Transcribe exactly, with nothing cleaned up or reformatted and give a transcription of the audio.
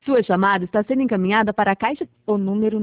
Sua chamada está sendo encaminhada para a caixa. O número